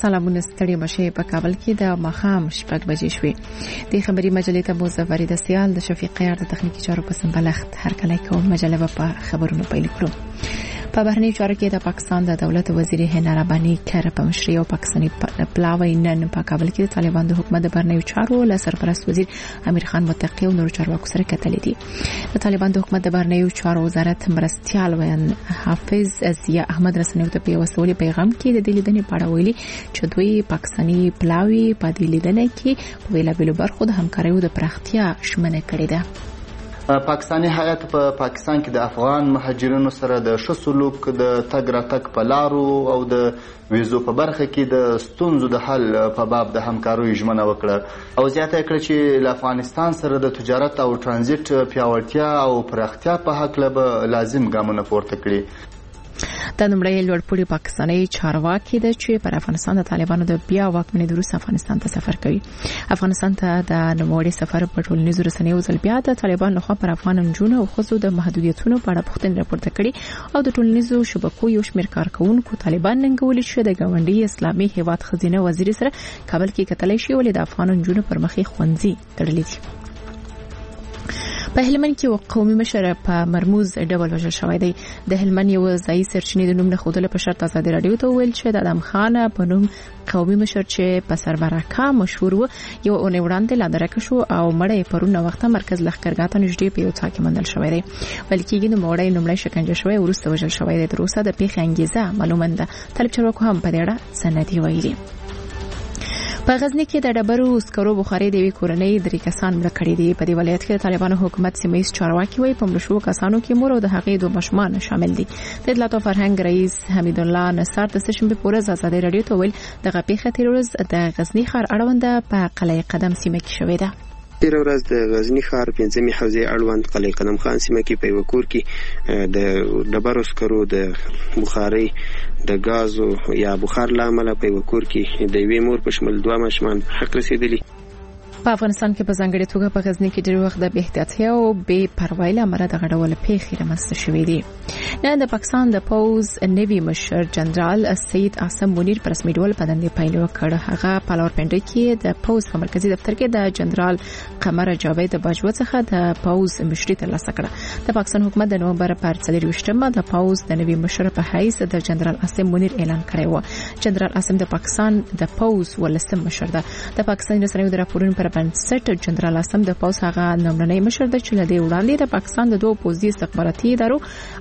سلامونه ستړي مشه په کابل کې د ماښام 6 بجې شوې. د خبري مجلې ته مظفر د سیال د شفیق قیار د تخنیکی چارو په سمبلخت هر کله کوم مجله په خبرونو پیل کړو. په بهرنی چارو کې د پاکستان د دولت وزیر هند رباني کر په مشرۍ او پاکستاني پلاوی نن په کابل کې د طالبان د حکومت د بهرنی چارو له سرپرست وزیر امیر خان متقی او نور چارواکو سره کتلې دي. د طالبان د حکومت د بهرنی چارو وزارت مرستيال وین حافظ ضیا احمد رسنیو ته په وسولې پیغام کې د دې لیدنې په اړه ویلي چې دوی پاکستاني پلاوی په دې لیدنې کې په ویلابلو برخو د همکاریو د پراختیا شمنه کړې ده. پاکستاني هیات په پاکستان کې د افغان مهاجرینو سره د ښه سلوک د تګ راتګ په لارو او د ویزو په برخه کې د ستونزو د حل په باب د همکاریو ژمنه وکړه او زیاته کړه چې له افغانستان سره د تجارت او ترانزیت پیاوړتیا او پراختیا په حق له لازم ګامونه پورته کړي. د نړۍ لوړپوړي پاکستاني چارواکي د چې پر افغانستان د طالبانو د بیا واکمنۍ وروسته افغانستان ته سفر کوي. افغانستان ته د نوموړي سفر په ټولنیزو رسنیو ځل بیا د طالبان لخوا پر افغان نجونو او ښځو د محدودیتونو په اړه پوښتنې راپورته کړي او د ټولنیزو شبکو یو شمېر کارکونکو طالبان ننګولي چې د ګاونډي اسلامي هیواد خزینه وزیر سره کابل کې کتلای شي ولې د افغان نجونو پر مخې خوندزي تړلې دي. په هلمند کې قومي مشر په مرموز ډول وژل شوی دی. د هلمند یو ځای سرچینې د نوم نه خوده په شرط آزادي رادیو ته ویل چې د ادم خان په نوم قومي مشر چې په سربراکا مشهور و یو اونۍ وړاندې لا درک شو او مړی پرونه وخت مرکز لښکرګاه ته نږدې په یو ځای کې موندل شوی دی. ول کېږي نو مړی لومړی شکنجه شوی ورسته وژل شوی دی. تر اوسه د پیښې انګیزه معلومه نه ده. طالب چارواکو هم په دې اړه سندې ویلي. په غزنی کې د ډبرو سکرو بخاري د وی کورنۍ درې کسان مړ کړي دي. په دې ولایت کې د طالبانو حکومت سیمایي چارواکي وایي په مړ شوو کسانو کې مور او د هغې دوه ماشومان شامل دي. د اطلاعات او فرهنګ رئیس حمید الله نصر د سشنبه په ورځ آزادي رادیو ته ویل د غپیخه تیر ورځ د غزنی ښار اړوند په قلعه قدم سیمه کې شوې ده. تیر ورځ د غزنی ښار 5مې حوزې اړوند قلعه قدم خان سیمه کې په یو کور کې د ډبرو سکرو د بخاري د غازو یا بخار لامل په یو کور کې د یوې مور په شمول دوه ماشومان حق رسیدلی. په افغانستان کې په ځانګړي توګه په غزنی کې ډېر وخت د بې احتیاطۍ او بې پروایۍ له امله د غډول پیښې رامنځته شوې دي. نن د پاکستان د پوز نوي مشر جنرال سید عاصم منیر پر رسمي ډول په دندې پیل وکړ. هغه په لاورپنډي کې د پوز په مرکزی دفتر کې د جنرال قمر جاوید باجوه څخه د پوز مشري ترلاسه کړه. د پاکستان حکومت د نومبر پر 24مه د پوز د نوي مشر په حیث د جنرال عاصم منیر اعلان کړی و. جنرال عاصم د پاکستان د پوز ولسم مشر ده. د پاکستان رسنیو د راپورونو پر بنسټ جنرال عاصم د پوز هغه نمرنی مشر د چې لدی وړاندې د پاکستان د دوه پوزي استخباراتي ادارو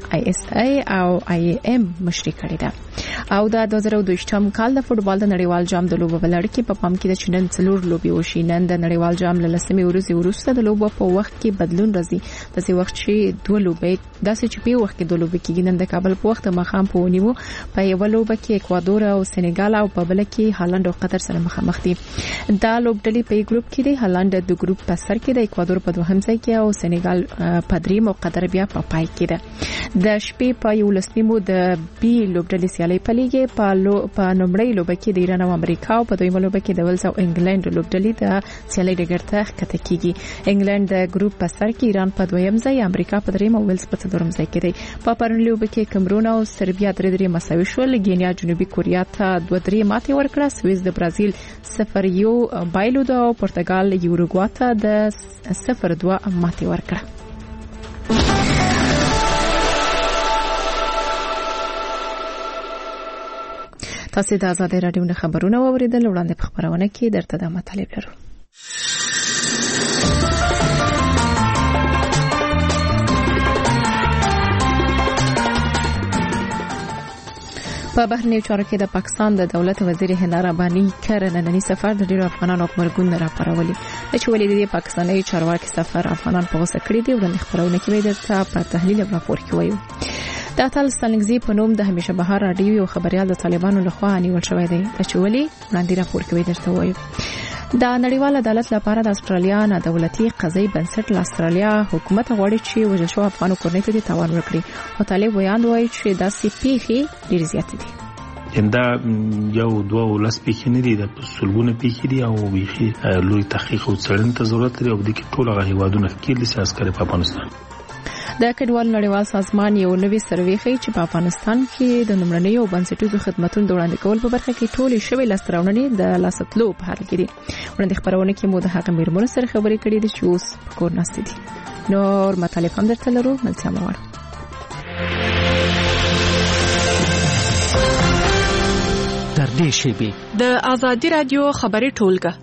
ISI او IAM مشري کړې ده. او د 2022م کال د فوټبال د نړیوال جام د لوبو بلړ کې په پام کې د چینن څلور لوبي وشي. نن د نړیوال جام له لسمې ورځې وروسته د لوبو په وخت کې بدلون راځي. د څه وخت چې دوه لوبي داسې چې په وخت کې دوه لوبي کېږي. نن د کابل په وخت مخام په ونیو په یو لوبه کې اکوادور او سنگال او په بل کې هالند او قطر سره مخامخ دي. دا لوبډلې په ګروپ کې دي. هالند د ګروپ په سر کې د اکوادور په دوهم ځای کې او سنگال په دریم او قطر بیا په پای کې ده. د شپې په یو لسنیمو د بي لوبډلې سیالي په لیګ په نومړی لوبه کې د ایران او امریکا او په دویمه لوبه کې د ولز او انګلند لوبډلې د سیالي ډګر ته ښکته کیږي. انګلند د ګروپ په سر کې، ایران په دویم ځای، امریکا په دریم او ولز په څلورم ځای کې دی. په پرون لوبه کې کیمرون او سربیا درې مساوي شول. ګینیا جنوبي کوریا ته 2-3 ماتې ورکړه. سویس د برازیل 0-1 بایلود او پرتګال یوروګوا ته د 0-2 ماتې ورکړه. تاسو د آزادۍ رادیو نه خبرونه واوریدل. وړاندې په خبرونه کې درته د مطلب لرو. په بهرنیو چارو کې د پاکستان د دولت وزیر هند رباني کر نننی سفر د ډیرو افغانانو خبرګون راپارولي. چې ولې د پاکستاني چارواکي سفر افغانان په غوسه کړی دی. وړاندې خبرونه کې درته په تحلیل او راپور کې وایو. د اتل ستانګزي په نوم د همیشه بهار رادیو او خبريال د طالبانو لخوا نیول شوی دی. چې ولې وړاندې راپور کې درته وایو. د نړیوال عدالت لپاره د استرالیا نه دولتي قضایي بنسټ له استرالیا حکومت غواړي چې وژل شو افغانو کورنۍ ته تاوان ورکړي. او طالب ویاند وایي چې داسې پیښې ډېر زیات دي. دا یو دوه ولس پیښې نه دي، د سلګونه پیښې دي او بیخي لوی تحقیق او څېړنې ته ضرورت لري. او د کې ټول هغه هیوادونه کې د سیاست په افغانستان د کډوال نړیوال سازمان یو نوی سروې ښیي چې په افغانستان کې د لومړنیو بنسټیزو خدماتو د وړاندې کول په برخه کې ټولې شوې لاسته راوړنې د لاسته په حال کې دي. وړاندې خبرونه کې مو د هغه میرمنو سره خبرې کړې دي چې اوس په کور ناستې دي. نور مطالب هم درته لرو، ملتیا مو غواړو. تر دې شیبې د آزادي رادیو خبري ټولګه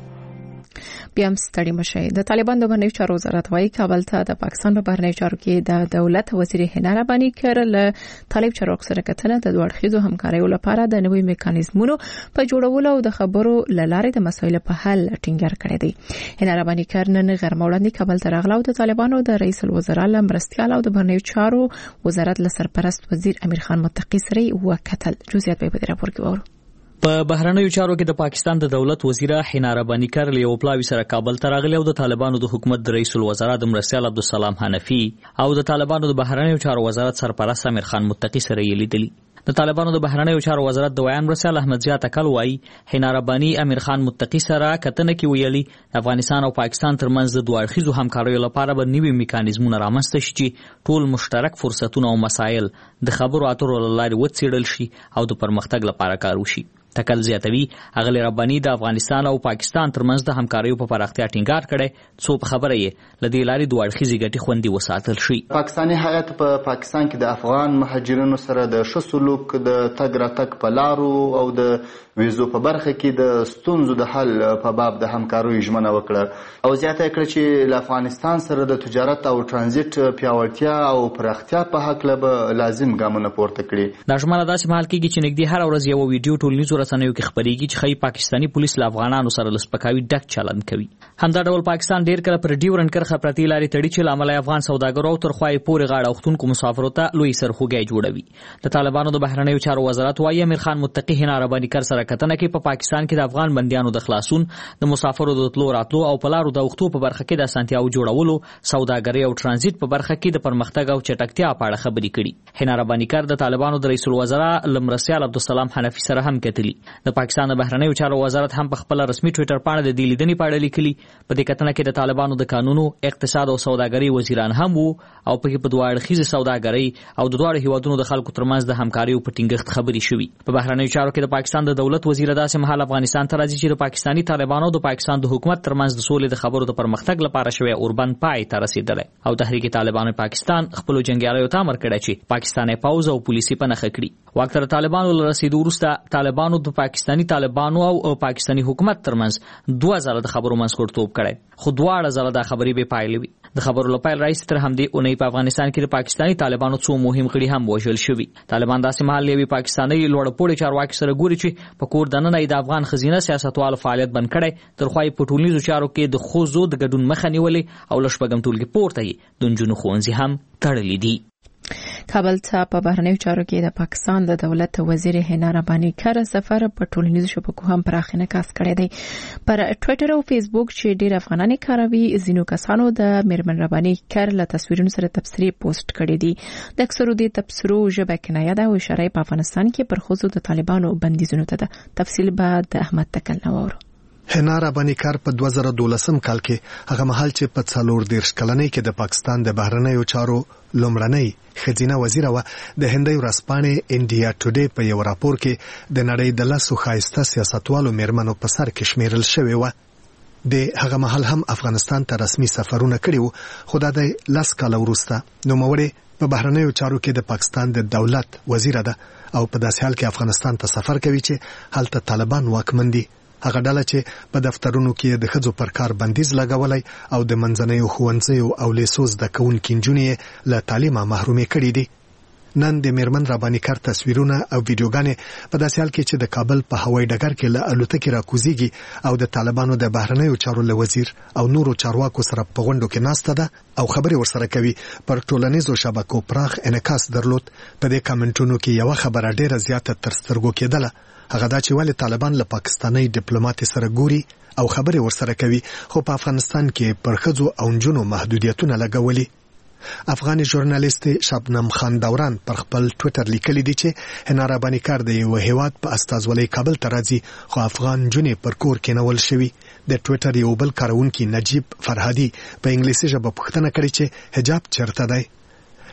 بیا هم ستړي مشي. د طالبان د بهرنیو چارو وزارت وايي کابل ته د پاکستان په بهرنیو چارو کې د دولت وزیر حنا رباني کر له طالب چارواکو سره کتنه د دوه اړخیزو همکاریو لپاره د نوي میکانیزمونو په جوړولو او د خبرو لارې د مسایلو په حل ټینګار کړی دی. حنا رباني کر نن غرمه وړاندې کابل ته راغله او د طالبانو د رئیس الوزرا مرستيال او د بهرنیو چارو وزارت له سرپرست وزیر امیر خان متقی سره وکتل. جزئیات به په راپور کې وورو. په بهرنیو چارو کې د پاکستان د دولت وزیره حنا رباني کر له پلاوی سره کابل ته راغلی او د طالبانو د حکومت د رئیس الوزرا د مرستيال عبدالسلام حنفي او د طالبانو د بهرنیو چارو وزارت سرپرست امیر خان متقی سره یې لیدلی. د طالبانو د بهرنیو چارو وزارت د ویان مرستيال احمد زیات اکل وایي حنا رباني امیر خان متقی سره کتنه کې ویلي افغانستان او پاکستان ترمنځ د دوه اړخیزو همکاریو لپاره به نوي میکانیزمونه رامنځته شي چې ټول مشترک فرصتونه او مسایل د خبرو اترو لارې وڅېړل شي او د پرمختګ لپاره کار وشي. تکل زیاتوي اغلی رباني د افغانستان او پاکستان ترمنځ د همکاریو په پراختیا ټینګار کړي څو په خبره یې لدی لاري دوه اړخیزې ګټې خوندي وساتل شي. پاکستاني هیئت په پاکستان کې د افغان مهاجرینو سره د ښه سلوک د تګ راتګ په لارو او د ویزو په برخه کې د ستونزو د حل په باب د همکاریو ژمنه وکړه او زیاته کړه چې له افغانستان سره د تجارت او ترانزیت پیاوړتیا او پراختیا په حق له لازم ګامونه پورته کړي. دا ژمنه داسې مهال کېږي چې نږدې هر ورځ یو ویډیو ټولنیزو رسنیو کې خبرېږي چې خی پاکستانی پولیس له افغانانو سره لسپکاوي ډک چلند کوي. همدا ډول پاکستان ډیر کله پر ډیورنډ کرښه پرتی لارې تړي چې لامل افغان سوداګرو تر خوای پورې غاړه وختونکو مسافرو ته لوی سرخوږی جوړوي. د طالبانو د بهرنیو چارو وزارت وايي امیر خان متقی حنا رباني کر سره کتنه کې په پاکستان کې د افغان بندیانو د خلاصون د مسافرو د تلو راتلو او پلارو د وختو په برخه کې د اسانتیاو جوړولو سوداګري او ترانزیت په برخه کې د پرمختګ او چټکتیا په اړه خبرې کړي. حنا رباني کر د طالبانو د رئیس الوزرا مرستيال عبدالسلام حنفي سره هم کتلی. د پاکستان د بهرنیو چارو وزارت هم په خپل رسمي ټوئیټر باندې د دې لیدنې په اړه لیکلي. په دې کتنه کې د طالبانو د قانونو اقتصاد او سوداګري وزیران هم وو او په دوه اړخیزه سوداګري او د دوه هیوادونو د خلکو ترمنځ د همکاریو په ټینګښت خبرې شوې. په بهرنیو چارو کې د پاکستان د دولت وزیر داسې مهال افغانستان ته راځي چې د پاکستانی طالبانو د پاکستان د حکومت ترمنځ د سولې د خبرو د پرمختګ لپاره شوی اوربند پای ته رسیدلی او تحریک طالبان پاکستان خپل جنگیالیو ته امر کړی چې پاکستاني پوز او پولیسي پنهخه کړي. وخت تر طالبانو لرسیدو وروسته طالبانو د پاکستانی طالبانو او پاکستانی حکومت ترمنځ دوه ځله د خبرو منځګړیتوب کړی خو دواړه ځله د خبرې به پایلې وي. د خبرو لپاره رئیس تر همدې اونۍ په افغانستان کې د پاکستانی طالبانو څو مهم غړي هم وژل شوي. طالبان داسې مهال یوې پاکستاني لوړپوړي چارواکي سره ګوري چې په کور دننه د افغان خزینه سیاستوالو فعالیت بند کړی تر خوای په ټولنیزو چارو کې د خوځو د ګډون مخه نیولې او لشپږم ټولګي پورته یې د نجونو ښوونځي هم تړلي دي. کابل ته په بهرنیو چارو کې د پاکستان د دولت وزیر حنا رباني کر سفر په ټولنیزو شبکو هم پراخینه کاس کړی دی. پر ټوئیټر او فیسبوک چې ډیر افغانان کاروي ځینو کسانو د میرمن رباني کر له تصویرونو سره تبصرې پوسټ کړې دي. د اکثرو د تبصرو ژبه کنایه ده او اشاره په افغانستان کې پر خوځو د طالبانو بندیزونو ته ده. تفصیل به د احمد تکل نوور. حنا رباني کار په 2012 کال کې هغه مهال چې په 40 کلنۍ کې د پاکستان د بهرنیو چارو لومړنۍ خزینه وزیر و د هندي ورځپاڼې انډیا ټوډے په یو راپور کې د نړۍ د لاسو خایسته سیاستوالو میرمنو په سر کې شمیرل شوی و. د هغه مهال هم افغانستان ته رسمي سفرونه کړي وو خو د 10 کال وروسته نوموړی په بهرنیو چارو کې د پاکستان د دولت وزیر ده او په داسې حال کې افغانستان ته سفر کوي چې هلته طالبان واکمن دي. هغه ډله چې په دفترونو کې د ښځو پر کار بندیز لګولای او د منځنیو ښوونځیو او لیسو زده کوونکي نجونې له تعلیمه محرومې کړي دي. نن د میرمن رباني کار تصویرونه او ویډیوګانې په داسې حال کې چې د کابل په هوایي ډګر کې له الوتکې راکوزیږي او د طالبانو د بهرنیو چارو له وزیر او نورو چارواکو سره په غونډو کې ناسته ده او خبرې ورسره کوي پر ټولنیزو شبکو پراخ انعکاس درلود. په دې کمنټونو کې یو خبره ډیره زیاته تر سترګو کېدله، هغه دا چې ولې طالبان له پاکستاني ډیپلوماټ سره ګوري او خبرې ورسره کوي خو په افغانستان کې پر ښځو او نجونو محدودیتونه لګولي. افغاني ژورنالیست شبنم خان دوران پر خپل ټوئیټر لیکلی دی چې حنا رباني کار د یو هیواد په استازولۍ کابل ته راځي خو افغان نجونې پر کور کېنول شوي. د ټوئیټر یو بل کارونکي نجیب فرهادي په انګلیسي ژبه پوښتنه کړې چې حجاب چیرته دی.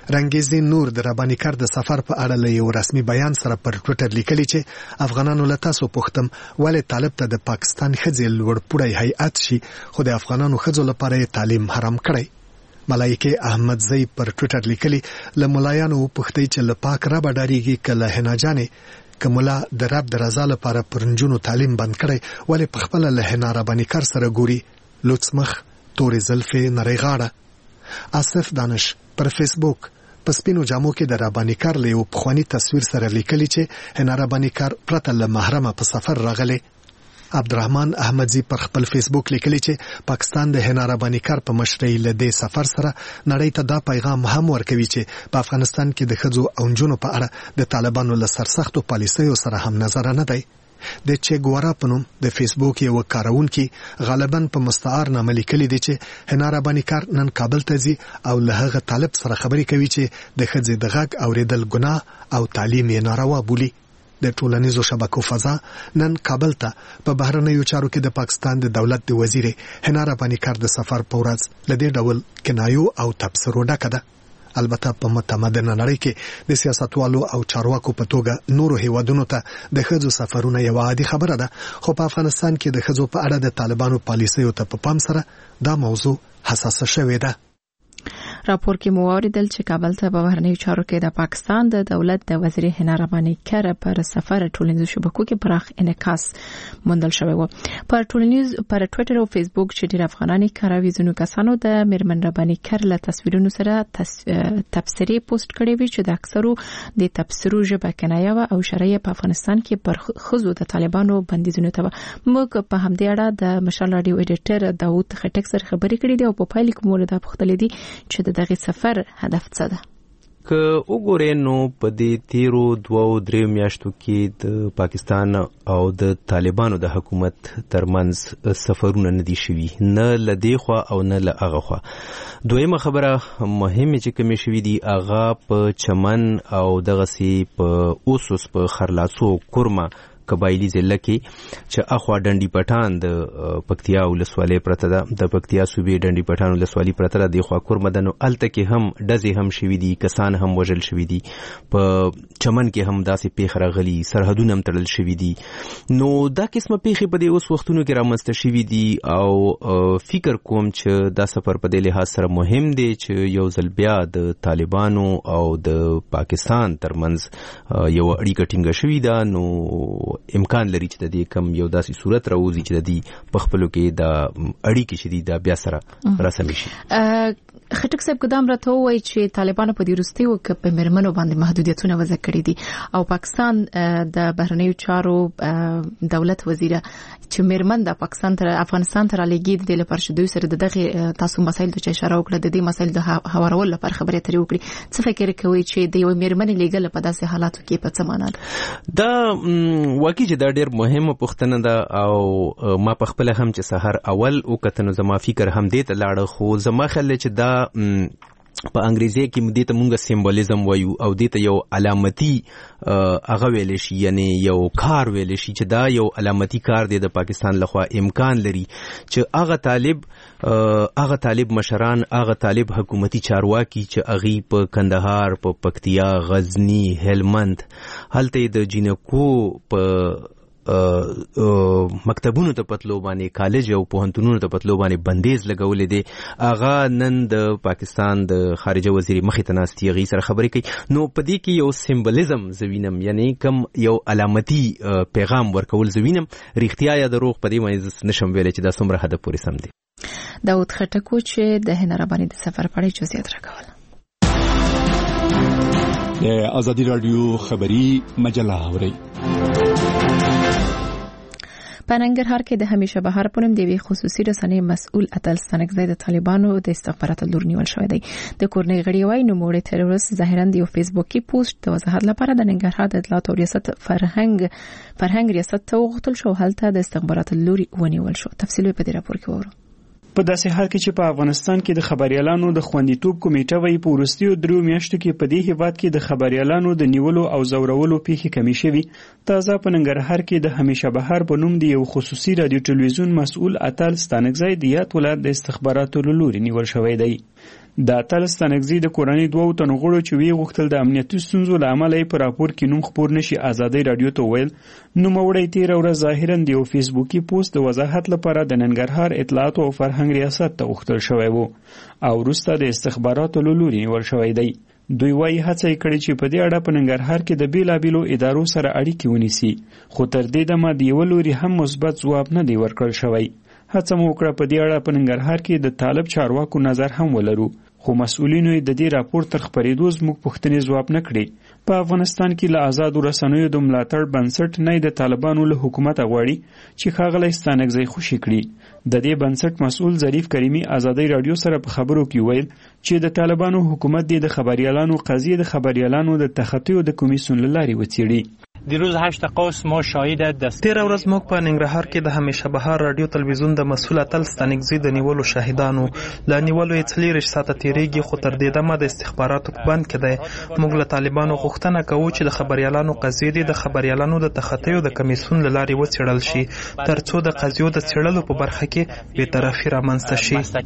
رنگیزی نور د رباني کار د سفر په اړه له یو رسمي بیان سره پر ټوئیټر لیکلی چې افغانانو له تاسو پوښتم ولې طالب ته د پاکستان ښځې لوړپوړی هیئت شي خو د افغانانو ښځو لپاره تعلیم حرام کړی. ملایکه احمدزی پر ټوئیټر لیکلی له ملایانو وپوښتئ چې له پاک رب ډاریږي که له حنا جانې که ملا د رب د رضا لپاره پر نجونو تعلیم بند کړی ولې په خپله له حنا رباني کار سره ګوري. لوڅ مخ، تورې زلفې، نرۍ غاړه. آصف دانش پر فیسبوک په سپینو جامو کې د رباني کار له یو پخواني تصویر سره لیکلی چې حنا رباني کار پرته له محرمه په سفر راغلی. عبدالرحمن احمدزی پر خپل فیسبوک لیکلی چې پاکستان د حنا رباني کار په مشرۍ له دې سفر سره نړۍ ته دا پیغام هم ورکوي چې په افغانستان کې د ښځو او نجونو په اړه د طالبانو له سرسختو پالیسیو سره هم نظر نه دی. د چه ګوارا په نوم د فیسبوک یو کارونکي غالبا په مستعار نامه لیکلی دی چې حنا رباني کار نن کابل ته ځي او له هغه طالب سره خبرې کوي چې د ښځې د غږ اوریدل ګناه او تعلیم یې ناروا بولي. د ټولنیزو شبکو فضا نن کابل ته په بهرنیو چارو کې د پاکستان د دولت د وزیر حنا رباني کار د سفر په ورځ له دې ډول کنایو او تبصرو ډکه ده. البته په متمدنه نړۍ کې د سیاستوالو او چارواکو په توګه نورو هیوادونو ته د ښځو سفرونه یو عادي خبره ده، خو په افغانستان کې د ښځو په اړه د طالبانو پالیسیو ته په پام سره دا موضوع حساسه شوې ده. راپور کې مو اوریدل چې کابل ته په بهرنیو چارو کې د پاکستان د دولت د وزیر حنا رباني کار پر سفر ټولنیزو شبکو کې پراخ انعکاس موندل شوی و. پر ټوئیټر او فیسبوک چې ډېر افغانان کاروي ځینو کسانو د میرمن رباني کار له تصویرونو سره تبصرې پوسټ کړې وي چې د اکثرو د تبصرو ژبه کنایه او شرعیه په افغانستان کې پر ښځو د طالبانو بندیزونو ته موږ په همدې اړه د مشال رادیو ایډیټر داوود خټک سره خبرې کړې دي او په پایله کې موږ د پوښتنې دي چې دغه سفر هدف څه ده. که وګورئ نو په دې تیرو 2-3 میاشتو کې د پاکستان او د طالبانو د حکومت ترمنځ سفرونه نه دي شوي، نه له دې خوا او نه له هغه خوا. دویمه خبره مهمه چې کومې شوي دي هغه په چمن او دغسې په اوسوس په خرلاسو کورمه قبایلی ضلع کې چې اخوا ډنډي پټان د پکتیا ولسوالۍ پرته ده، د پکتیا صوبې ډنډي پټان ولسوالۍ پرته ده، د خوا کورمدنو الته کې هم ډزې هم شوي دي، کسان هم وژل شوي دي، په چمن کې هم داسې پیښ راغلي، سرحدونه هم تړل شوي دي. نو دا قسمه پیښې په دې اوس وختونو کې رامنځته شوي دي او فکر کوم چې دا سفر په دې لحاظ سره مهم دی چې یو ځل بیا د طالبانو او د پاکستان ترمنځ یو اړیکه ټینګه شوې ده. نو امکان لري چې د دې کم یو داسې صورت راوځي چې د دې په خپلو کې د اړیکې چې دي دا بیا سره رسمي شي. خټک صاحب قدام راته وایي چې طالبانو په دې وروستي وخت کې په میرمنو باندې محدودیتونه وضع کړي دي او پاکستان د بهرنیو چارو دولت وزیر چې میرمن د پاکستان تر افغانستان تر لګید د لپاره شدوی سره دغه تاسو مسایل ته اشاره وکړه، د دې مسایل د هوارول لپاره خبرې اترې وکړي. څه فکر کوي چې د یو میرمن لګل په داسې حالاتو کې په څه معنا ده؟ دا واقعي چې دا ډېر مهمه پوښتنه ده او ما په خپل هم چې سحر اول وکتنو زما فکر هم دې ته لاړ، خو زما خیال چې دا په انګریزي کې دې ته مونږ سمبولیزم وایو او دې ته یو علامتي هغه ویل شي، یعنی یو کار ویل شي چې دا یو علامتي کار دی د پاکستان لخوا. امکان لري چې هغه طالب مشران، هغه طالب حکومتي چارواکي چې اغي په کندهار، په پکتیا، غزنی، هلمند، هلته د جینکو په مکتبونو ته پتلو باندې، کالج او پوهنتونونو ته پتلو باندې بندیز لګولې دي، هغه نن د پاکستان د خارجه وزیر مخې ته ناستي هغې سره خبرې کوي. نو په دې کې یو سمبولیزم زوینم، یعنی کم یو علامتي پیغام ورکول زوینم. رښتیا یا دروغ په دې باندې نشم ویلی چې دا څومره حد پورې سم دی. داود خټک چې د حنا رباني د سفر په اړه جزئیات راکول. د ازادي رادیو خبری مجله اورئ. په ننګرهار کې د همیشه بهار په نوم د یوې خصوصي رسنۍ مسؤل اتل ستانکزی د طالبانو د استخباراتو لور نیول شوی دی. د کورنۍ غړي وايي نوموړی تروریست ظاهرا د یو فیسبوکي پوسټ د وضاحت لپاره د ننګرهار د اطلاعات او ریاست فرهنګ ریاست ته وغوښتل شو، هلته د استخباراتو لور ونیول شو. تفصیل په دې راپور کې وورو. په داسې حال کې چې په افغانستان کې د خبريالانو د خوندیتوب کمیټه وایي په وروستیو 3 میاشتو کې په دې هیواد کې د خبريالانو د نیولو او زورولو پیښې کمې شوي. تازه په ننګرهار کې د همیشه بهار په نوم د یو خصوصي رادیو ټلویزیون مسؤل اتل ستانکزی د یاد ولایت د استخباراتو له لوري نیول شوی دی. د اتل ستانکزي د کورنۍ 2 تنو غړو چې وی غوښتل د امنیتي ستونزو له امله په راپور کې نوم خپور نشي ازادي رادیو ته ویل نوموړی تیر ورځ ظاهرا د فیسبوکي پوسټ د وضاحت لپاره د ننګرهار اطلاعات او فرهنګ ریاست ته غوښتل شوی وو او وروسته د استخباراتو له لوري نیول شوی دی. دوی وايي هڅه کړې چې په دې اړه په ننګرهار کې د بیلابیلو ادارو سره اړیکې ونیسي، خو تر دې دمه د یو لوري هم مثبت ځواب نه دی ورکړل شوی. هڅه مو وکړه په دې اړه په ننګرهار کې د طالب چارواکو نظر هم ولرو، خو مسؤلینو د دې راپور تر خپرېدو زموږ پوښتنې ځواب نه کړې. په افغانستان کې له آزادو رسنیو د ملاتړ بنسټ نه د طالبانو له حکومت غواړي چې ښاغلی ستانکزی خوشي کړي. د دې بنسټ مسؤل ظریف کریمي ازادي رادیو سره په خبرو کې ویل چې د طالبانو حکومت د خبريالانو قضیه د خبريالانو د تخطي د کمیسیون لاري وڅېړي. دیروز 8 قوس ما شاهد تیر ورځ موږ په ننګرهار کې د همیشه بهار رادیو تلویزیون د مسؤل اتل ستانکزي د نیولو شاهدانو لا نیولو یې 4 ساعته تیریږي، خو تر دې دمه د استخباراتو په بند کې دی. موږ له طالبانو غوښتنه کوو چې د خبريالانو قضیه د خبريالانو د تخطي د کمیسیون لاري وڅېړل شي ترڅو د قضیو د څېړلو په برخه کې بی‌طرفي رامنځته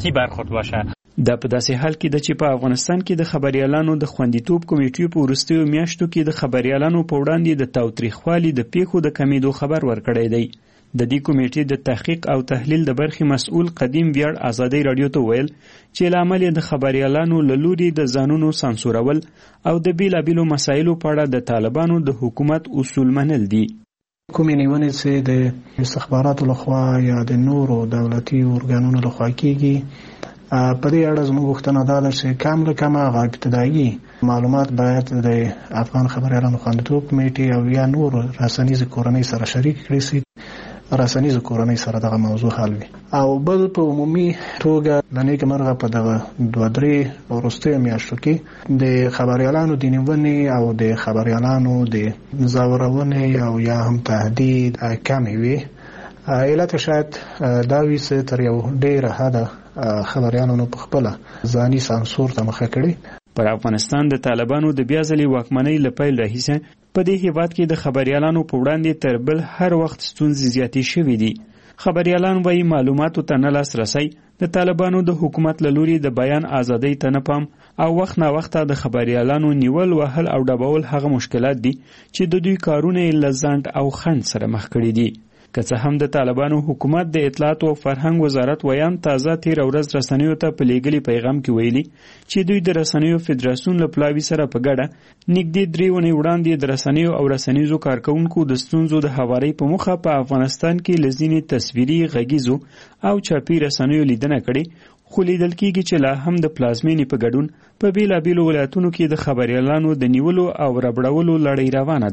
شي. دا په داسې حال کې ده چې په افغانستان کې د خبريالانو د خوندیتوب کمیټې په وروستیو میاشتو کې د خبريالانو په وړاندې د تاوتریخوالي د پیښو د کمیدو خبر ورکړی دی. د دې کمیټې د تحقیق او تحلیل د برخې مسؤل قدیم ویاړ ازادي رادیو ته ویل چې لامل د خبريالانو له لوري د ځانونو سانسورول او د بیلابیلو مسایلو په اړه د طالبانو د حکومت اصول منل دي. کومې نیونې چې د استخباراتو لخوا یا د نورو دولتي ارګانونو لخوا کیږي په دې اړه زموږ غوښتنه دا ده چې کم له کمه هغه ابتدایي معلومات باید د افغان خبريالانو خوندیتوب کمیټې او یا نور رسنیز کورنۍ سره شریک کړي سي، رسنیز کورنۍ سره دغه موضوع حل وي. او بل په عمومي توګه د نیک مرغه په دغه 2-3 وروستیو میاشتو کې د خبريالانو د نیونې او د خبريالانو د زورونې او یا هم تهدید کمې وي. علت شاید دا وي چې تر یو ډېره حده خبريالانو په خپل ځاني سانسور ته مخه کړي. پر افغانستان د طالبانو د بیا ځلې واکمنۍ له پیل راهیسې په دې هیواد کې د خبريالانو په وړاندې تر بل هر وخت ستونزې زیاتې شوې دي. خبريالان وايي معلوماتو ته نه لاسرسی د طالبانو د حکومت له لوري د بیان ازادۍ ته نه پام او وخت نا وخت د خبريالانو نیول وهل او ډبول هغه مشکلات دي چې د دوی کارونه له ځنډ او خنډ سره مخ کړي دي. که څه هم د طالبانو حکومت د اطلاعات او فرهنګ وزارت ویان تازه تیر ورځ رسنیو ته په لیږلي پیغام کې ویلي چې دوی د رسنیو فدراسیون له پلاوي سره په ګډه نږدې 3 ونې وړاندې د رسنیو او رسنیزو کارکونکو د ستونزو د هواري په مخه په افغانستان کې لزینې تصویري غږیزو او چاپي رسنیو لیدنه کړي، خو لیدل کېږي چې لا هم د پلازمینې په ګډون په بیلابیلو ولایتونو کې د خبريالانو د نیولو او ربړولو لړۍ روانه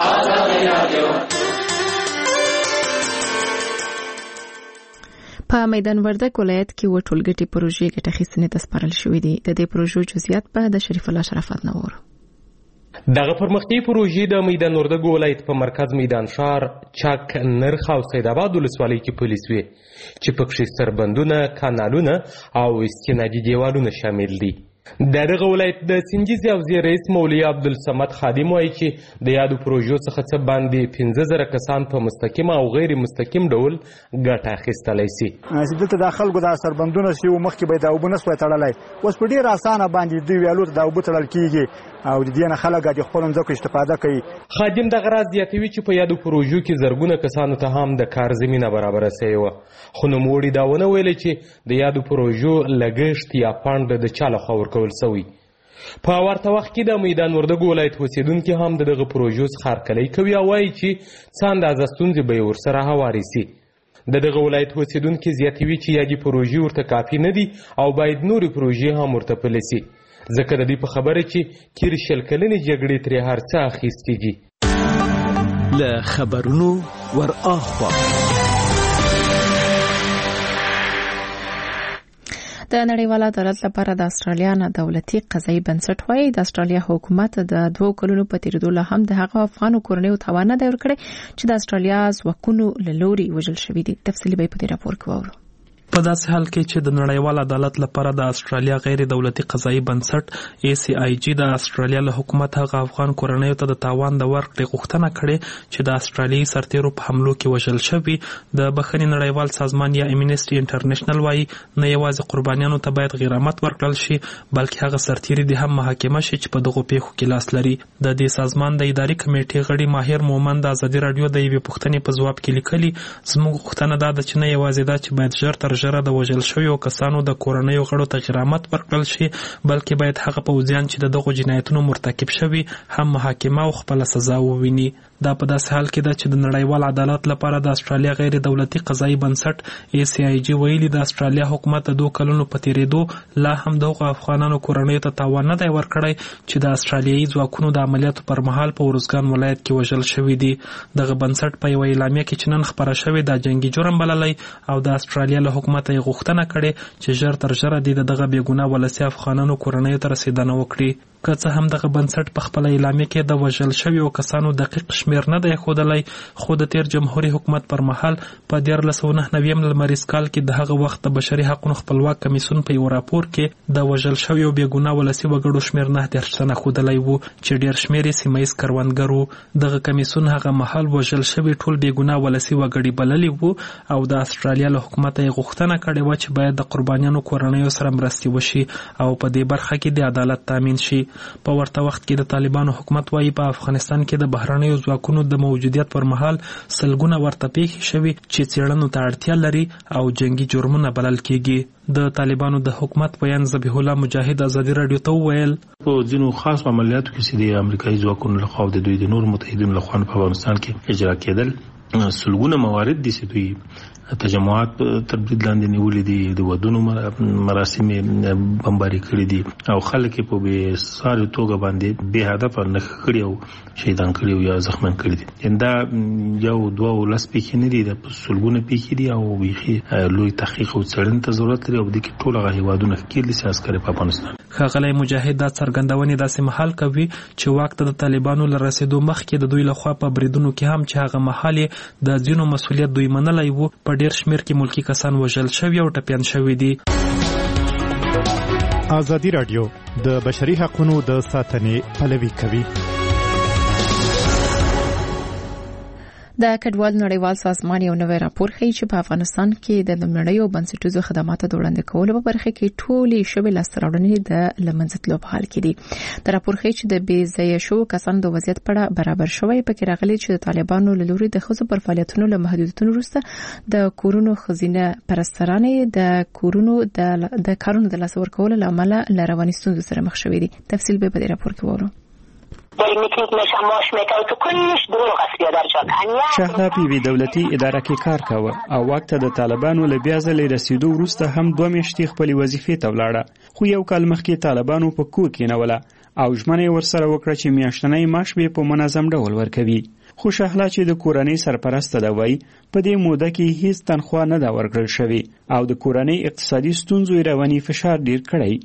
ده. په میدان وردګ ولایت کې و ټولګټي پروژې ګټه اخیستنې ته سپارل شوې دي. د دې پروژو جزئیات په د شریف الله شرافت نور. دغه پرمختي پروژې د میدان وردګ ولایت په مرکز میدان شهر، چک، نرخ او سید آباد ولسوالۍ کې پولیس وي چې پکې سربندونه، کانالونه او استنادي دیوالونه شامل دي. دغه ولایت د سنجیز حوزې رئیس مولوي عبدالصمد خادم وایي چې د یادو پروژو څخه څه باندې 15,000 کسان په مستقیم او غیر مستقیم ډول ګټه اخیستلی سي. دلته د خلکو د سربندونه چې مخکې به د اوبه نه سوی تړلی، اوس په ډېر اسانه باندې دوی ویالو ته د اوبه تړل کېږي او د دې نه خلک د خپلو مځکو استفاده کوي. خادم دغه راز زیاتوي چې په یادو پروژو کې زرګونه کسانو ته هم د کار زمینه برابره سوې وه، خو نوموړي دا ونه ویلې چې د یادو پروژو لګښت یا پانډه د چا لخوا ورکول سوی. په ورته وخت کې د میدان وردګ ولایت اوسېدونکي هم د دغه پروژو څخه هرکلی کوي او وایي چې څه اندازه ستونزې به یې ورسره هوارې سي. د دغه ولایت اوسېدونکي زیاتوي چې یادې پروژې ورته کافي نه دي او باید نورې پروژې هم ورته پلې سي، ځکه د دې په خبره چې تېرې 20 کلنې جګړې ترې هر څه اخیستې دي. له خبرونو ور اخوا د نړیوال عدالت لپاره د استرالیا نه دولتي قضایي بنسټ وايي د استرالیا حکومت د 2 کلونو په تیریدو له هم د هغه افغانو کورنیو توان نه ورکړي چې د استرالیا ځواکونو له لوري وژل شوي دي. تفصیلي به په دې راپور کې واورو. په داسې حال کې چې د نړیوال عدالت لپاره د استرالیا غیر دولتي قضایي بنسټ ACIG د استرالیا له حکومت هغه افغان کورنیو ته د تاوان د ورکړې غوښتنه کړې چې د استرالیایي سرتیرو په حملو کې وژل شوي. د بخښنې نړیوال سازمان یا امنیسټي انټرنیشنل وایي نه یوازې قربانیانو ته باید غرامت ورکړل شي بلکې هغه سرتیري دې هم محاکمه شي چې په دغو پیښو کې لاس لري. د دې سازمان د اداري کمیټې غړي ماهر مومن د ازادي راډیو د یوې پوښتنې په ځواب کې لیکلي زموږ غوښتنه دا ده چې نه یوازې دا چې باید ژر تر ژره د وژل شویو کسانو د کورنیو غړو ته غرامت ورکړل شي بلکې باید هغه پوځیان چې د دغو جنایتونو مرتکب شوي هم محاکمه او خپله سزا وویني. دا په داسې حال کې ده چې د نړیوال عدالت لپاره د استرالیا غیر دولتي قضایي بنسټ ACIG ویلي د استرالیا حکومت د 2 کلونو په تیریدو لا هم دغو افغانانو کورنیو ته تاوان نه دی ورکړی چې د استرالیایي ځواکونو د عملیاتو پر مهال په ورزګان ولایت کې وژل شوي دي. دغه بنسټ په یوه اعلامیه کې چې نن خپره شوې دا جنګي جرم بللی او د استرالیا له حکومت یې غوښتنه کړې چې ژر تر ژره دغه بېګناه ولسي افغانانو کورنیو ته رسېدنه وکړي. که څه هم دغه بنسټ په خپله اعلامیه کې د وژل شویو کسانو دقیق شمېر نه دی ښودلی خو د تیر جمهوري حکومت پر مهال په 1999 لمریز کال کې د هغه وخت د بشري حقونو خپلواک کمیسیون په یو راپور کې د وژل شویو بېګناه ولسي وګړو شمېر 9 تنه ښودلی و چې ډېر شمېر یې سیمه ییز کروندګر وو. دغه کمیسیون هغه مهال وژل شوي ټول بېګناه ولسي وګړي بللي وو او د استرالیا له حکومته یې غوښتنه کړې وه چې باید د قربانیانو کورنیو سره مرستې وشي او په دې برخه کې د عدالت تامین شي. په ورته وخت کې د طالبانو حکومت وایي په افغانستان کې د بهرنیو ځواکونو د موجودیت پر مهال سلګونه ورته پیښې شوي چې څېړنو ته اړتیا لري او جنگي جرمونه بلل کېږي. د طالبانو د حکومت بیان ذبیح الله مجاهد ازادي راډیو ته وویل په ځینو خاص عملیاتو کې چې د امریکایي ځواکونو لخوا او د دوی د نورو متحدینو لخوا په افغانستان کې اجرا کېدل سلګونه موارد دي چې دوی تجمعات تر برید لاندې نیولې دي د ودونو مراسم بمباري کړي دي او خلک په بې ساري توګه باندې بې هدفه نښه کړي او شهیدان کړي او یا زخمیان کړي دي. دا یو دوه ولس پیښې نه دي د سلګونه پیښې دي او بیخي لوی تحقیق او څېړنې ته ضرورت لري او د کې ټول هغه هیوادونه ښکېل دي چې عسکر په افغانستان. ښاغلی مجاهد دا څرګندونې داسې مهال کوي چې واک ته د طالبانو له رسېدو مخکې د دوی لخوا په بریدونو کې هم چې هغه مهال د ځینو مسؤلیت دوی منلی و په ډېر شمېر کې ملکي کسان وژل شوي او ټپیان شوي دي. ازادي راډیو د بشري حقوقو د ساتنې پلوي کوي. د کډوال نړیوال سازمان یو نوی راپور ښیي چې په افغانستان کې د لومړنیو بنسټیزو خدماتو د وړاندې کولو په برخه کې ټولې شوې لاسته راوړنې د له منځه تلو په حال کې دي. د راپور ښیي چې د بې ځایه شوو کسانو د وضعیت په اړه برابر شوی پکې راغلي چې د طالبانو له لوري د ښځو پر فعالیتونو له محدودیتونو وروسته د کورونو ښځینه پرسترانې د کورونو د کارونو د لاسه ورکولو له امله له رواني ستونزو سره مخ شوي دي. تفصیل به په دې راپور کې وورو. شهلا په یوې دولتي اداره کې کار کاوه او واک ته د طالبانو له بیا ځلې رسیدو وروسته هم 2 میاشتې خپلې وظیفې ته ولاړه خو یو کال مخکې طالبانو په کور کې نه وله او ژمنه یې ورسره وکړه چې میاشتنی معاش به په منظم ډول ورکوي. خو شهلا چې د کورنۍ سرپرسته ده وایي په دې موده کې هیڅ تنخوا نه ده ورکړل شوې او د کورنۍ اقتصادي ستونزو رواني فشار ډیر کړی.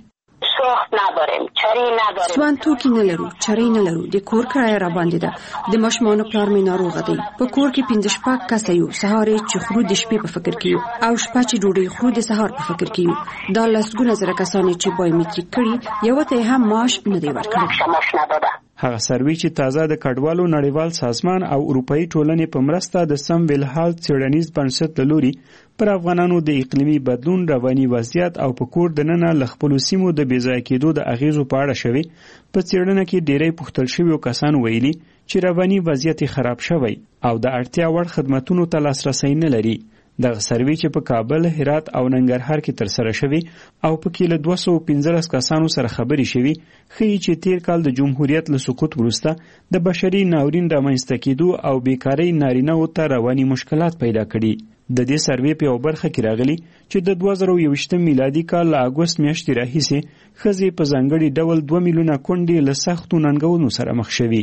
سوان توکي نه لرو، چرې نه لرو، د کور کرایه را باندې ده، د ماشومانو پلار مې ناروغه دی، په کور کې 15 کسه یو، سهار چې خورو د شپې په فکر کې یو او شپه چې ډوډۍ خورو د سهار په فکر کې یو. دا لسګونه زره کسان چې بایومټریک کړي یو ته هم معاش نه دی ورکړی. هغه سروي چې تازه د کډوالو نړیوال سازمان او اروپאי ټولنې په مرسته د سم ویل هالت څېړنیز بنسټ له لوري پر افغانانو د اقلیمي بدلون، رواني وضعیت او په کور دننه له خپلو سیمو د بېځایه کېدو د اغیزو په اړه شوي. په څېړنه کې ډېری پوښتل شویو کسان ویلي چې رواني وضعیت خراب شوی او د اړتیا وړ خدمتونو ته لاسرسی نه لري. دغه سروي چې په کابل، هرات او ننګرهار کې ترسره شوی او پکې له 215 کسانو سره خبرې شوي ښیي چې تیر کال د جمهوریت له سقوط وروسته د بشري ناورین رامنځته کېدو او بیکارۍ نارینه‌وو ته رواني مشکلات پیدا کړي. د دې سروي په یو برخه کې راغلي چې د 2021 میلادي کال له اګوست میاشتې راهیسې ښځې په ځانګړي ډول 2 میلیونه کونډې له سختو ننګونو سره مخ شوي.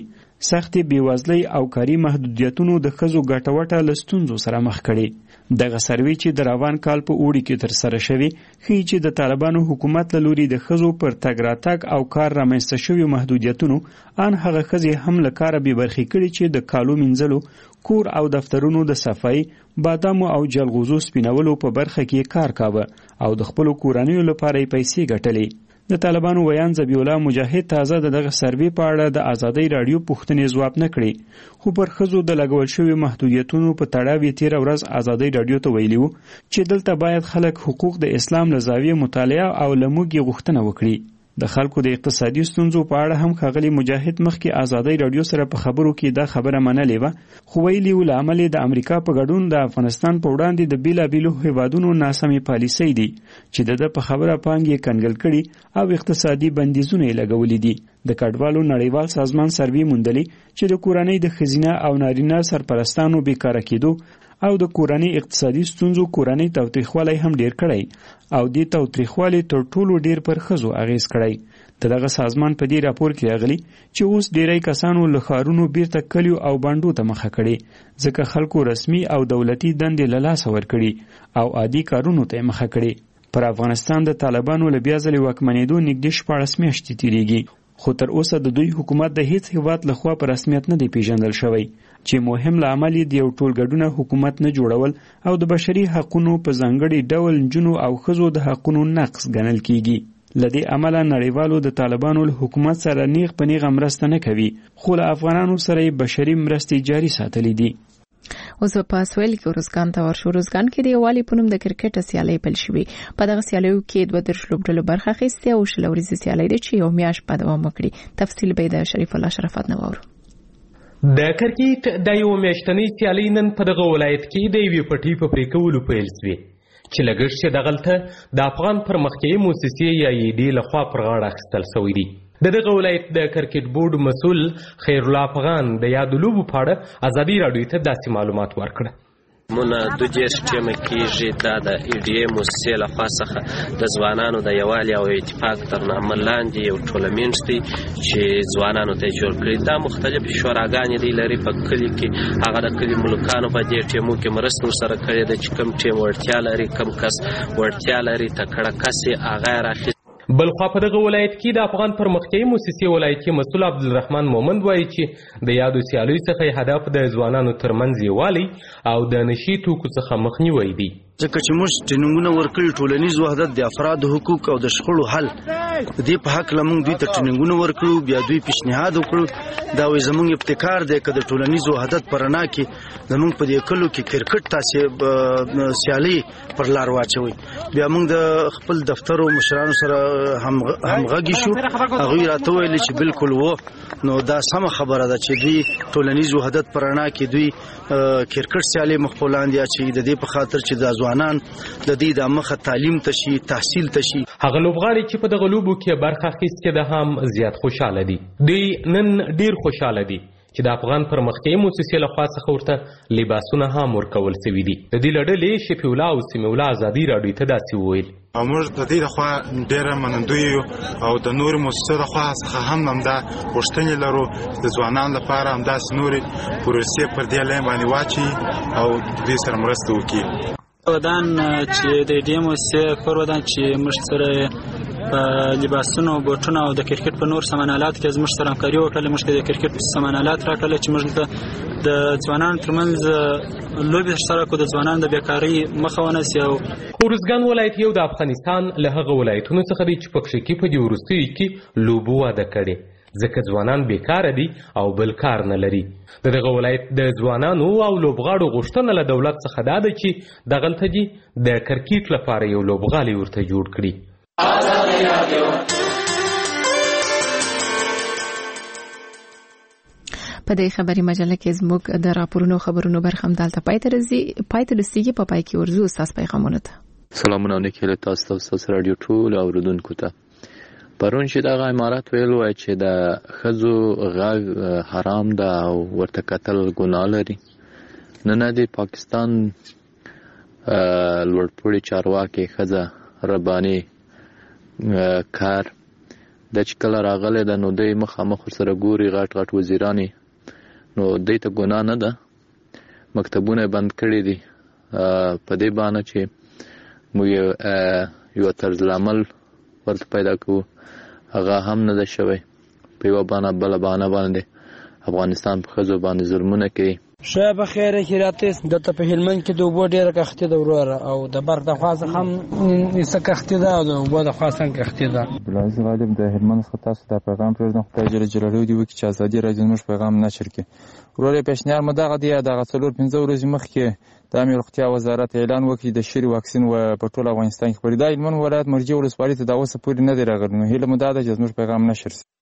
سختې بېوزلۍ او کاري محدودیتونو د ښځو ګټه له ستونزو سره مخ کړي. دغه سروې چې د روان کال په اوړي کې ترسره شوې ښیي چې د طالبانو حکومت له لوري د ښځو پر تګ راتګ او کار رامنځته شویو محدودیتونو ان هغه ښځې هم له کاره بېبرخې کړي چې د کالو مینځلو، کور او دفترونو د صفایي، بادامو او جلغوزو سپینولو په برخه کې کار کاوه او د خپلو کورنیو لپاره یې پیسې ګټلې. د طالبانو ویان ذبیح الله مجاهد تازه دغه سروې په اړه د ازادۍ راډیو پوښتنې ځواب نه کړې، خو پر ښځو د لګول شویو محدودیتونو په تړاو یې تېره ورځ ازادۍ راډیو ته ویلي وو چې دلته باید خلک حقوق د اسلام له زاویې مطالعه او له موږ یې غوښتنه وکړي. د خلکو د اقتصادي ستونزو په اړه هم ښاغلي مجاهد مخکې ازادۍ راډیو سره په خبرو کې دا خبره منلې وه، خو ویلي وو له امله د امریکا په ګډون د افغانستان په وړاندې د بیلابیلو هیوادونو ناسمې پالیسۍ دي چې د په خبره پانګې کنګل کړي او اقتصادي بندیزونه یې لګولي دي. د کډوالو نړیوال سازمان سروې موندلې چې د کورنۍ د ښځینه او نارینه سرپرستانو بیکاره کېدو او د کورنۍ اقتصادي ستونزو کورنۍ تاوتریخوالی هم ډیر کړی او دې تاوتریخوالی تر ټولو ډیر پر ښځو اغیز کړی. دغه سازمان په دې راپور کې راغلی چې اوس ډیری کسانو له ښارونو بیرته کلیو او بانډو ته مخه کړې ځکه خلکو رسمي او دولتي دندې له لاسه ورکړي او عادي کارونو ته مخه کړي. پر افغانستان د طالبانو له بیا ځلې واکمنېدو نږدې 14 میاشتې تیریږي، خو تر اوسه د دوی حکومت د هیڅ هیواد لخوا په رسمیت نه دی پیژندل شوی چې مهم لامل یې د یو ټولګډونه حکومت نه جوړول او د بشري حقونو په ځانګړي ډول نجونو او ښځو د حقونو نقض ګڼل کیږي. له دې امله نړیوالو د طالبانو له حکومت سره نیغ په نیغه مرسته نه کوي، خو له افغانانو سره یې بشري مرستې جاري ساتلې دي. اوس په سویل کې روزګان ته ورشو. روزګان کې د یووالي په نوم د کرکټ سیالۍ پیل شوې. په دغه سیالیو کې 32 لوبډلو برخه اخیستې او شل ورځې سیالۍ ده چې یو میاشت په دوام وکړي. تفصیل به د شریف الله شرافت نه واورو. د کرکټ د یو میاشتنۍ سیالۍ نن په دغه ولایت کې د یوې پټۍ په پرې کولو پیل شوې چې لګښت یې دغلته د افغان پرمختیایي موسسې یا ایډي لخوا پر غاړه اخیستل شوی دی. د دغه ولایت د کرکټ بورډ مسؤل خیر الله افغان د یادو لوبو په اړه ازادي راډیو ته داسې معلومات ورکړه. مونه 2 ټیمه کېږي دا د ایډي موسسې لخوا څخه د ځوانانو د یووالي او اتفاق تر نامه لاندې یو ټورنمنټ دی چې ځوانانو ته جوړ کړی. دا مختلف شوراګانې دی لري په کلي کې، هغه د کلي ملکانو په دې ټیمو کې مرسته ورسره کړې ده چې کوم ټیم وړتیا لري، کوم کس وړتیا لري، تکړه کس یې هغه راخیست. بلخوا په دغه ولایت کې د افغان پرمختیایي موسسې ولایتي مسؤل عبدالرحمن مومند وایي چې د یادو سیالیو څخه هدف د ځوانانو ترمنځ یووالی او د نشي توکو څخه مخنیوی دی. ځکه چې موږ ټریننګونه ورکړي ټولنیز وحدت، د افرادو حقوق او د شخړو حل، د دې په حق لمونږ دوی ته ټریننګونه ورکړو، بیا دوی پیشنهاد وکړو دا وایي زمونږ ابتکار دی که د ټولنیز وحدت په رڼا کې زمونږ په دې کلو کې کرکټ تاسې سیالۍ پر لار واچوئ. بیا موږ د خپل دفترو مشرانو سره همغږي شو، هغوی راته ویل چې بالکل و، نو دا سمه خبره ده چې دوی ټولنیز وحدت په رڼا کې دوی کرکټ سیالۍ مخ په وړاندې اچوي د دې په خاطر چې د ځوانان د دې د مخه تعلیم تشي، تحصیل تشي. هغه لوبغاړي چې په دغه لوبو کې برخه اخیستې ده هم زیات خوشاله دي. دوی نن ډیر خوشاله دي چې د افغان پرمختیایي موسسې لخوا څخه ورته لباسونه هم ورکول شوي دي. د دې له ډلې شفیع الله او سمیع الله ازادي راډیو ته داسې وویل. موږ د دې لخوا ډېره منندوی یو او د نورو موسسو لخوا څخه هم همدا غوښتنې لرو د ځوانانو لپاره همداسې نورې پروسې پر دې لاین باندې واچوي او دوی سره مرسته وکړي. ودان چې د دې موسسې پر ودان چې موږ سره په لباسونو، بوټونو او د کرکټ په نور سامانالات کې زموږ سره همکاري وکړله. موږ ته د کرکټ سامانالات راکړل چې موږ ته د ځوانانو ترمنځ لوبې ترسره کړو، د ځوانانو د بیکارۍ مخه ونیسي. ارزګان ولایت یو د افغانستان له هغه ولایتونو څخه دی چې پکښې کې په دې وروستیو کې لوبو واده کړې ځکه ځوانان بیکاره دي او بل کار نه لري. د دغه ولایت د ځوانانو او لوبغاړو غوښتنه له دولت څخه دا ده چې دغلته دي د کرکټ لپاره یو لوبغالی ورته جوړ کړي. په دې خبري مجله کې زموږ د راپورونو خبرونو برخه هم دلته پای ته رسیږي. په پای کې ورزو استاد پیغامونه ته سلامونه نیکه تاسو ته رادیو ټول اوریدونکو ته. پرون چې دغه امارات ویل وای چې د ښځو غږ حرام ده او ورته کتل ګناه لري. نن د پاکستان لوړپوړي چارواکي ښځه رباني کار د چې کله راغلی د نو دوی مخامخ سره ګوري غټ غټ وزیرانې نو دوی ته ګناه نه ده، مکتبونه بند کړي دي په دې باندې چې موږ یو طرز العمل ورته پیدا کوو، هغه هم نه ده شوی. په یوه بانه بله بانه باندې افغانستان په ښځو باندې ظلمونه کوي. ښه په خیره کې راتېس دلته په هلمند کې د اوبو ډېره کښتۍ ده وروره، او د برق د خوا څخه هم څه کښتۍ ده او د اوبو د خوا څنګه کښتۍ ده. عبدالعزیز غالب د هلمند څخه تاسو دا پیغام پرېږدم، خدای جل جلاله دې وکړي چې ازادي راډیو زموږ پیغام نشر کړي. وروره پیشنهاد مو دغه دی، دغه 4-5 ورځې مخکې د عامې روغتیا وزارت اعلان وکړي د شری واکسین په ټول افغانستان کې خپرېږي. دا هلمند ولایت مرجع ولسوالۍ ته دا اوسه پورې نه دی راغلی، نو هیله مو دا ده چې زموږ پیغام نشر شي.